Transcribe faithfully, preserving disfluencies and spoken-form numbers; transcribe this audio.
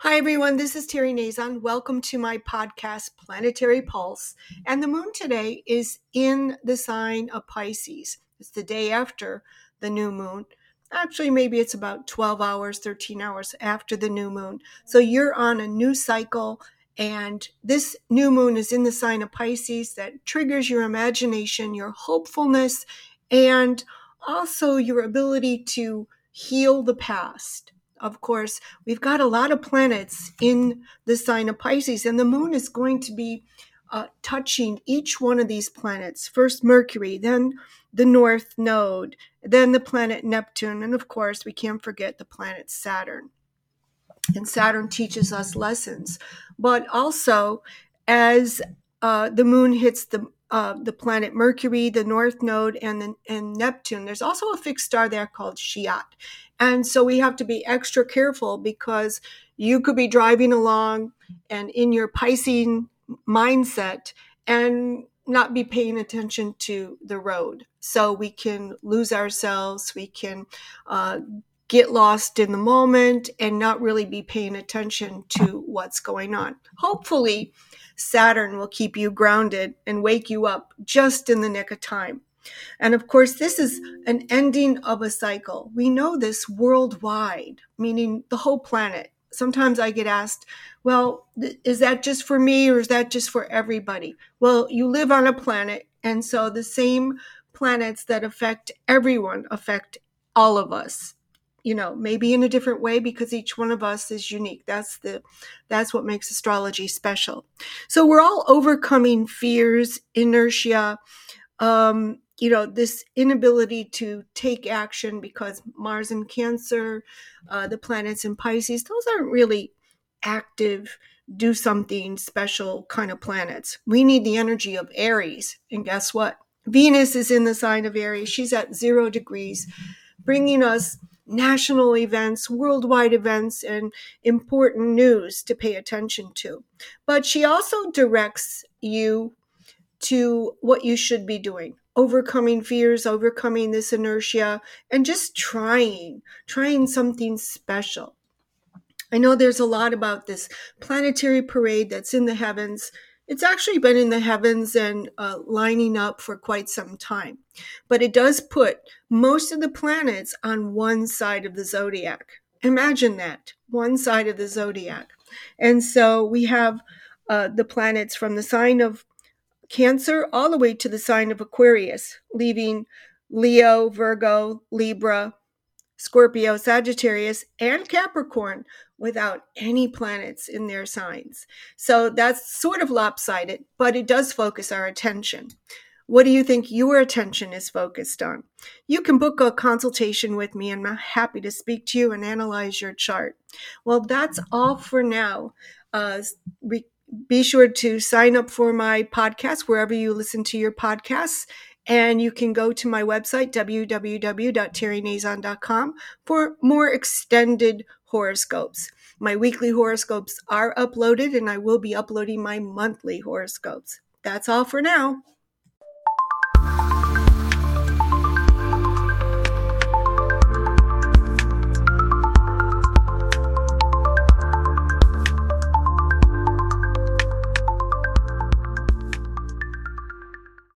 Hi, everyone. This is Terry Nazon. Welcome to my podcast, Planetary Pulse. And the moon today is in the sign of Pisces. It's the day after the new moon. Actually, maybe it's about twelve hours, thirteen hours after the new moon. So you're on a new cycle. And this new moon is in the sign of Pisces that triggers your imagination, your hopefulness, and also your ability to heal the past. Of course, we've got a lot of planets in the sign of Pisces, and the moon is going to be uh, touching each one of these planets. First Mercury, then the North Node, then the planet Neptune, and of course, we can't forget the planet Saturn. And Saturn teaches us lessons. But also, as uh, the moon hits the uh, the planet Mercury, the North Node, and, the, and Neptune, there's also a fixed star there called Shiat. And so we have to be extra careful because you could be driving along and in your Piscean mindset and not be paying attention to the road. So we can lose ourselves. We can uh, get lost in the moment and not really be paying attention to what's going on. Hopefully, Saturn will keep you grounded and wake you up just in the nick of time. And of course, this is an ending of a cycle. We know this worldwide, meaning the whole planet. Sometimes I get asked, well, th- is that just for me or is that just for everybody? Well, you live on a planet, and so the same planets that affect everyone affect all of us. You know, maybe in a different way because each one of us is unique. That's the that's what makes astrology special. So we're all overcoming fears, inertia, um, you know, this inability to take action because Mars in Cancer, uh, the planets in Pisces, those aren't really active, do something special kind of planets. We need the energy of Aries. And guess what? Venus is in the sign of Aries. She's at zero degrees, bringing us national events, worldwide events, and important news to pay attention to. But she also directs you to what you should be doing, overcoming fears, overcoming this inertia, and just trying, trying something special. I know there's a lot about this planetary parade that's in the heavens. It's actually been in the heavens and uh, lining up for quite some time. But it does put most of the planets on one side of the zodiac. Imagine that, one side of the zodiac. And so we have uh, the planets from the sign of Cancer all the way to the sign of Aquarius, leaving Leo, Virgo, Libra, Scorpio, Sagittarius, and Capricorn without any planets in their signs. So that's sort of lopsided, but it does focus our attention. What do you think your attention is focused on? You can book a consultation with me, and I'm happy to speak to you and analyze your chart. Well, that's all for now. Uh, re- be sure to sign up for my podcast wherever you listen to your podcasts. And you can go to my website, w w w dot terry nazon dot com, for more extended horoscopes. My weekly horoscopes are uploaded, and I will be uploading my monthly horoscopes. That's all for now.